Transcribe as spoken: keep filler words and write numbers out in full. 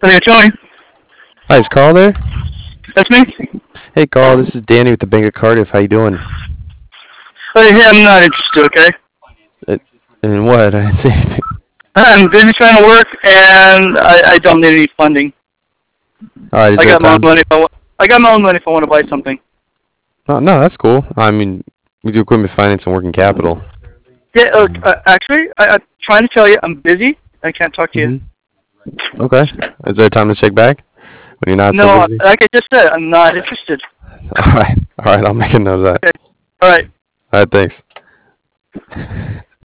Hey, Tony. Hi, is Carl there? That's me. Hey, Carl, this is Danny with the Bank of Cardiff. How you doing? Hey, hey, I'm not interested, okay? Uh, and what? I didn't say anything. I'm busy trying to work, and I, I don't need any funding. All right, is I there a got my own time? money. If I, wa- I got my own money if I want to buy something. No, no, that's cool. I mean, we do equipment finance and working capital. Yeah, look, uh, actually, I, I'm trying to tell you, I'm busy. I can't talk to you. hmm Okay. Is there a time to check back when you're not so No, busy? like I just said, I'm not interested. All right, all right. I'll make a note of that. Okay. All right. All right, thanks.